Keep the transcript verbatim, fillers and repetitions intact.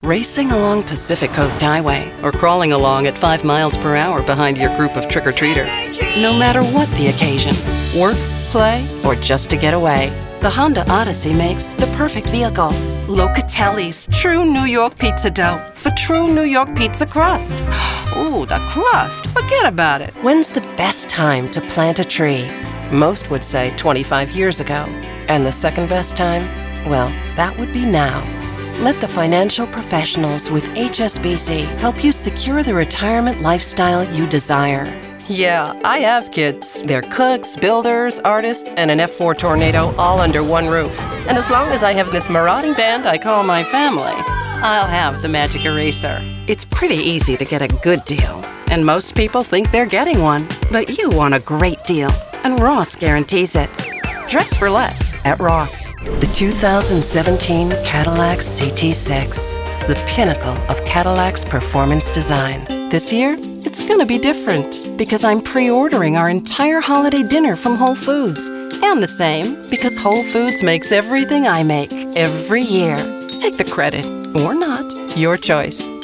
Racing along Pacific Coast Highway or crawling along at five miles per hour behind your group of trick-or-treaters. No matter what the occasion, work, play, or just to get away, the Honda Odyssey makes the perfect vehicle. Locatelli's true New York pizza dough for true New York pizza crust. Ooh, the crust, forget about it. When's the best time to plant a tree? Most would say twenty-five years ago. And the second best time? Well, that would be now. Let the financial professionals with H S B C help you secure the retirement lifestyle you desire. Yeah, I have kids. They're cooks, builders, artists, and an F four Tornado all under one roof. And as long as I have this marauding band I call my family, I'll have the Magic Eraser. It's pretty easy to get a good deal, and most people think they're getting one. But you want a great deal, and Ross guarantees it. Dress for less at Ross. The two thousand seventeen Cadillac C T six, the pinnacle of Cadillac's performance design. This year, it's gonna be different because I'm pre-ordering our entire holiday dinner from Whole Foods. And the same because Whole Foods makes everything I make every year. Take the credit, or not, your choice.